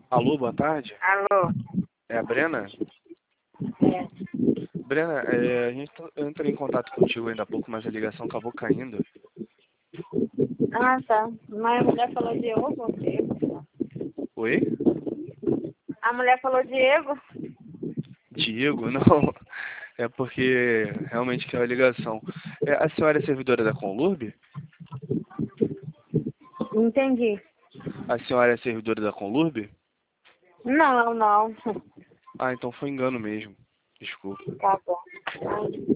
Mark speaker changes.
Speaker 1: Alô, boa tarde.
Speaker 2: Alô?
Speaker 1: É a Brena?
Speaker 2: É.
Speaker 1: Brena, eu entrei em contato contigo ainda há pouco, mas a ligação acabou caindo.
Speaker 2: Ah, tá. Mas a mulher falou Diego ou Diego?
Speaker 1: Oi?
Speaker 2: A mulher falou Diego?
Speaker 1: Diego? Não. É porque realmente caiu a ligação. A senhora é servidora da Conlurb?
Speaker 2: Entendi.
Speaker 1: A senhora é servidora da Conlurb?
Speaker 2: Não, não.
Speaker 1: Ah, então foi engano mesmo. Desculpa.
Speaker 2: Tá bom.